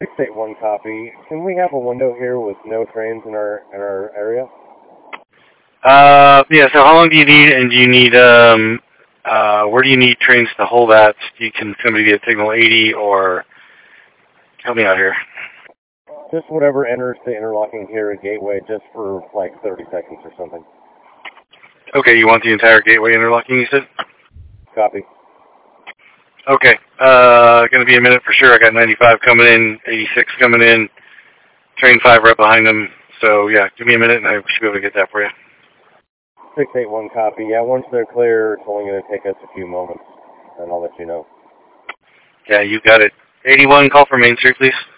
681 copy. Can we have a window here with no trains in our area? Yeah, so how long do you need, and do you need, where do you need trains to hold at? Can somebody be at signal 80, or help me out here? Just whatever enters the interlocking here at Gateway, just for like 30 seconds or something. Okay, you want the entire Gateway interlocking, you said? Copy. Okay, gonna be a minute for sure. I got 95 coming in, 86 coming in, train 5 right behind them. So yeah, give me a minute and I should be able to get that for you. 681 copy. Yeah, once they're clear, it's only going to take us a few moments, and I'll let you know. Yeah, you got it. 81, call for Main Street, please.